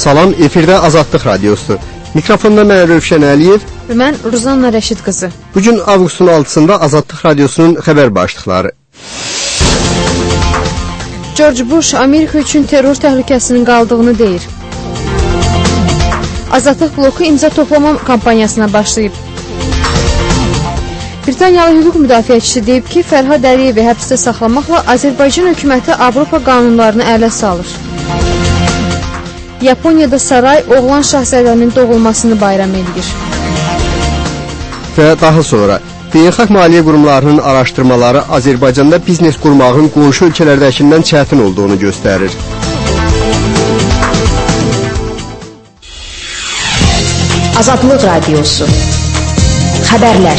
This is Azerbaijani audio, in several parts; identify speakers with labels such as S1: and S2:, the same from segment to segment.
S1: Salam, efirdə Azadlıq Radiosu. Mikrofonda mən Rövşən Əliyev
S2: və mən Ruzanna Rəşid qızı.
S1: Bugün avqustun 6-sında Azadlıq Radiosunun xəbər başlıqları.
S2: George Bush Amerika üçün terror təhlükəsinin qaldığını deyir. Azadlıq bloku imza toplama kampaniyasına başlayıb. Britaniyalı hüquq müdafiəçisi deyib ki, Fərhad Əliyevi həbsdə saxlamaqla Azərbaycan hökuməti Avropa qanunlarını ələ salır. Yaponiyada saray oğlan şahzadənin doğulmasını bayram edir.
S1: Və daha sonra beynəlxalq maliyyə qurumlarının araşdırmaları Azərbaycanda biznes qurmağın qonşu ölkələrdəkindən çətin olduğunu göstərir.
S3: Azadlıq Radiosu. Xəbərlər.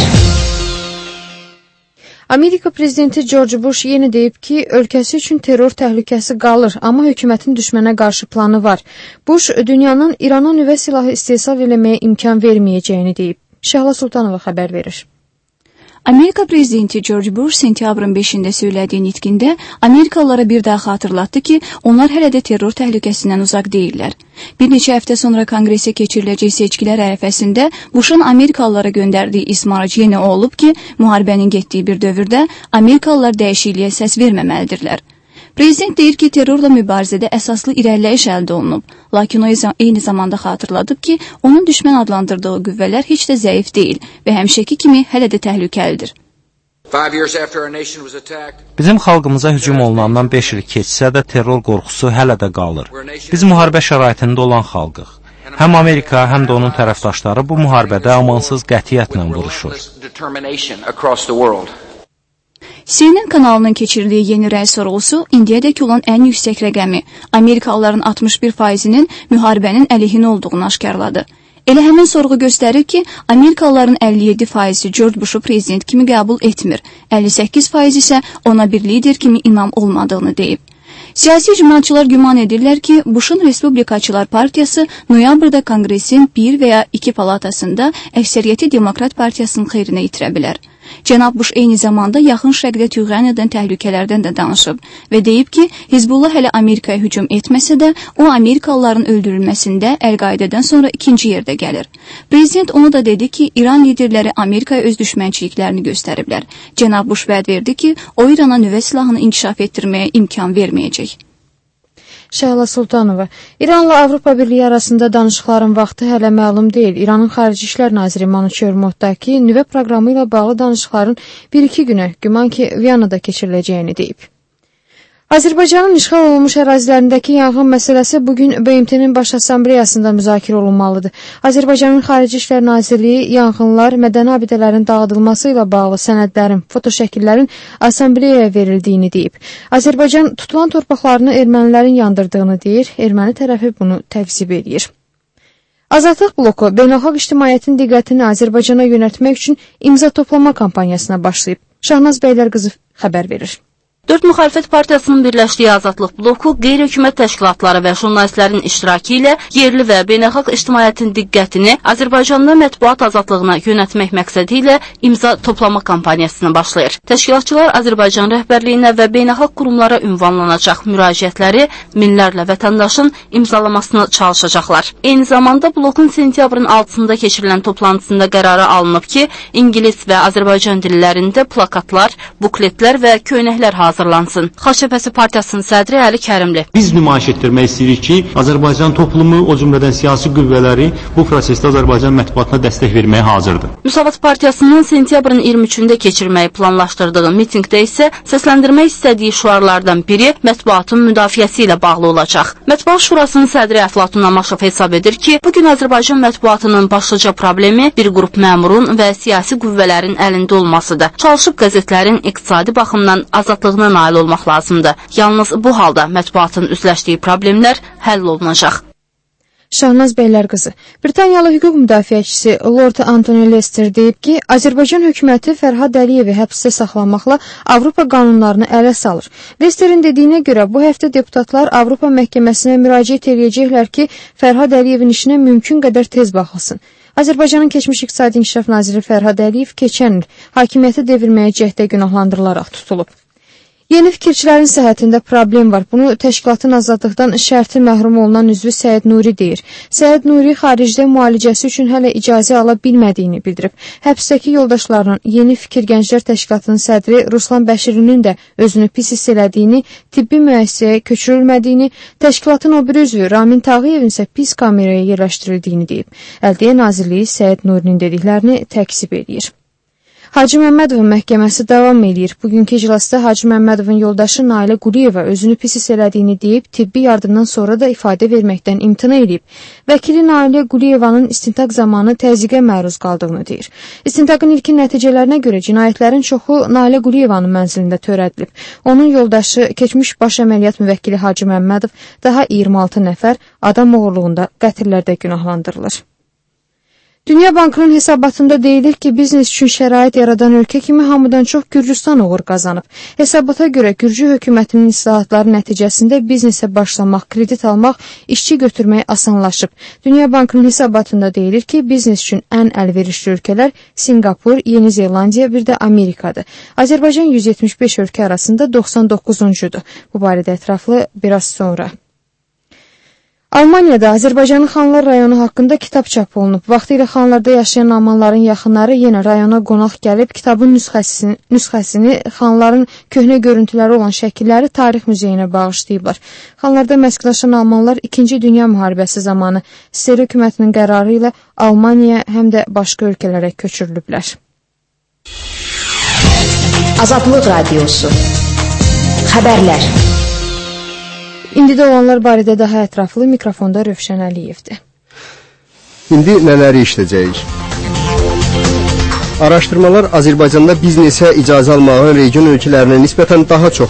S2: Amerika prezidenti George Bush yenə deyib ki, ölkəsi üçün terror təhlükəsi qalır, amma hökumətin düşmənə qarşı planı var. Bush dünyanın İrana nüvə silahı istehsal eləməyə imkan verməyəcəyini deyib. Şəhla Sultanova xəbər verir.
S4: Amerika prezidenti George Bush sentyabrın 5-də söylədiyi nitqində Amerikalılara bir daha xatırlatdı ki, onlar hələ də terror təhlükəsindən uzaq deyirlər. Bir neçə həftə sonra konqresə keçiriləcək seçkilər ərəfəsində Bush'un Amerikalılara göndərdiyi ismarıc yenə olub ki, müharibənin getdiyi bir dövrdə Amerikalılar dəyişikliyə səs verməməlidirlər. Prezident deyir ki, terrorla mübarizədə əsaslı irəliləyiş əldə olunub, lakin o eyni zamanda xatırladıb ki, onun düşmən adlandırdığı qüvvələr heç də zəif deyil və həmişəki kimi hələ də təhlükəlidir.
S5: Bizim xalqımıza hücum olunandan 5 il keçsə də terror qorxusu hələ də qalır. Biz müharibə şəraitində olan xalqıq. Həm Amerika, həm də onun tərəfdaşları bu müharibədə amansız qətiyyətlə vuruşur.
S4: CNN kanalının keçirdiyi yeni rəy sorğusu indiyədək olan ən yüksək rəqəmi, Amerikalıların 61%-nin müharibənin əleyhinə olduğunu aşkarladı. Elə həmin sorğu göstərir ki, Amerikalıların 57%-i George Bush'u prezident kimi qəbul etmir, 58% isə ona bir lider kimi inam olmadığını deyib. Siyasi icmalçılar güman edirlər ki, Bush'un Respublikaçılar Partiyası noyabrda Konqresin 1 və ya 2 palatasında əksəriyyəti Demokrat Partiyasının xeyrinə itirə bilər. Cənab Bush eyni zamanda yaxın şərqdə tüğyan edən təhlükələrdən də danışıb və deyib ki, Hizbullah hələ Amerikaya hücum etməsə də, o Amerikalıların öldürülməsində Əl-Qaidədən sonra ikinci yerdə gəlir. Prezident onu da dedi ki, İran liderləri Amerikaya öz düşmənçiliklərini göstəriblər. Cənab Bush vəd verdi ki, o İrana nüvə silahını inkişaf etdirməyə imkan verməyəcək.
S2: Şəhla Sultanova. İranla Avropa Birliyi arasında danışıqların vaxtı hələ məlum deyil. İranın Xarici İşlər naziri Manuçer Mottaki nüvə proqramı ilə bağlı danışıqların 1-2 günə güman ki, Viyanada keçiriləcəyini deyib. Azərbaycanın işğal olunmuş ərazilərindəki yanğın məsələsi bugün BMT-nin Baş Assambleyasında müzakirə olunmalıdır. Azərbaycanın Xarici İşlər Nazirliyi yanğınlar, mədəni abidələrin dağıdılması ilə bağlı sənədlərin, fotoşəkillərin Assambleyaya verildiyini deyib. Azərbaycan tutulan torpaqlarını ermənilərin yandırdığını deyir, erməni tərəfi bunu təvzib edir. Azadlıq bloku beynəlxalq ictimaiyyətin diqqətini Azərbaycana yönəltmək üçün imza toplama kampaniyasına başlayıb. Şahnaz Bəylərqızı xəbər verir.
S6: 4 müxalifət partiyasının birləşdiyi Azadlıq bloku qeyri-hökumət təşkilatları və jurnalistlərin iştirakı ilə yerli və beynəlxalq ictimaiyyətin diqqətini Azərbaycanda mətbuat azadlığına yönəltmək məqsədi ilə imza toplama kampaniyasına başlayır. Təşkilatçılar Azərbaycan rəhbərliyinə və beynəlxalq qurumlara ünvanlanacaq müraciətləri minlərlə vətəndaşın imzalamasını çalışacaqlar. Eyni zamanda blokun sentyabrın 6-sında keçirilən toplantısında qərara alınıb ki, İngilis və Azərbaycan dillərində plakatlar, bukletlər və köynəklər hazırlansın. Xaçəpəsi Partiyasının sədri Əli Kərimli.
S7: Biz nümayiş etdirmək istəyirik ki, Azərbaycan toplumu, o cümlədən siyasi qüvvələri bu prosesdə Azərbaycan mətbuatına dəstək verməyə hazırdır.
S6: Müsavat Partiyasının sentyabrın 23-də keçirməyi planlaşdırdığı mitingdə isə səsləndirmək istədiyi şüarlardan biri mətbuatın müdafiəsi ilə bağlı olacaq. Mətbuat Şurasının sədri Əflatun Amaşov hesab edir ki, bugün Azərbaycan mətbuatının başlıca problemi bir qrup məmurun və siyasi qüvvələrin əlində olmasıdır. Çalışıb qəzetlərin iqtisadi baxımdan azadlığına nail olmaq lazımdır. Yalnız bu halda mətbuatın üzləşdiyi problemlər həll olunacaq.
S2: Şahnaz Bəylərqızı. Britaniyalı hüquq müdafiəçisi Lord Anthony Lester deyib ki, Azərbaycan hökuməti Fərhad Əliyevi həbsdə saxlamaqla Avropa qanunlarını ələ salır. Lester'in dediyinə görə bu həftə deputatlar Avropa məhkəməsinə müraciət edəcəklər ki, Fərhad Əliyevin işinə mümkün qədər tez baxılsın. Azərbaycanın keçmiş İqtisadi İnkişaf Naziri Fərhad Əliyev keçən il hakimiyyəti devirməyə cəhdə günahlandırılaraq tutulub. Yeni fikirçilərin səhhətində problem var. Bunu təşkilatın azadlıqdan şərti məhrum olunan üzvü Səid Nuri deyir. Səid Nuri xaricdə müalicəsi üçün hələ icazə ala bilmədiyini bildirib. Həbsdəki yoldaşlarının Yeni Fikir Gənclər Təşkilatının sədri Ruslan Bəşirinin də özünü pis hiss elədiyini, tibbi müəssisəyə köçürülmədiyini, təşkilatın o bir üzvü Ramin Tağıyevin isə pis kameraya yerləşdirildiyini deyib. Əldiyə Nazirliyi Səid Nurinin dediklərini təkzib edir. Hacı Məmmədovun məhkəməsi davam edir. Bugünkü iclasda Hacı Məmmədovun yoldaşı Nailə Quliyeva özünü pis hiss elədiyini deyib, tibbi yardımdan sonra da ifadə verməkdən imtina edib. Vəkili Nailə Quliyevanın istintaq zamanı təzyiqə məruz qaldığını deyir. İstintaqın ilkin nəticələrinə görə cinayətlərin çoxu Nailə Quliyevanın mənzilində törədilib. Onun yoldaşı, keçmiş baş əməliyyat müvəkkili Hacı Məmmədov daha 26 nəfər adam oğurluğunda qətllərdə günahlandırılır. Dünya Bankının hesabatında deyilir ki, biznes üçün şərait yaradan ölkə kimi hamıdan çox Gürcüstan uğur qazanıb. Hesabata görə Gürcü hökumətinin islahatları nəticəsində biznesə başlamaq, kredit almaq, işçi götürmək asanlaşıb. Dünya Bankının hesabatında deyilir ki, biznes üçün ən əlverişli ölkələr Singapur, Yeni Zelandiya, bir də Amerikadır. Azərbaycan 175 ölkə arasında 99-cudur. Bu barədə ətraflı biraz sonra. Almaniyada Azərbaycanın Xanlar rayonu haqqında kitab çap olunub. Vaxtilə Xanlarda yaşayan almanların yaxınları yenə rayona qonaq gəlib kitabın nüsxəsini Xanların köhnə görüntüləri olan şəkilləri Tarix Muzeyinə bağışlayıblar. Xanlarda məskənləşən almanlar 2-ci Dünya müharibəsi zamanı SSR hökumətinin qərarı ilə Almaniya həm də başqa ölkələrə köçürülüblər.
S3: Azadlıq Radiosu. Xəbərlər.
S2: İndi də olanlar barədə daha ətraflı mikrofonda Rövşən Əliyevdir.
S1: İndi nələri işləyəcəyik? Araşdırmalar Azərbaycanda biznesə icazə almağın region ölkələrinə nisbətən daha çox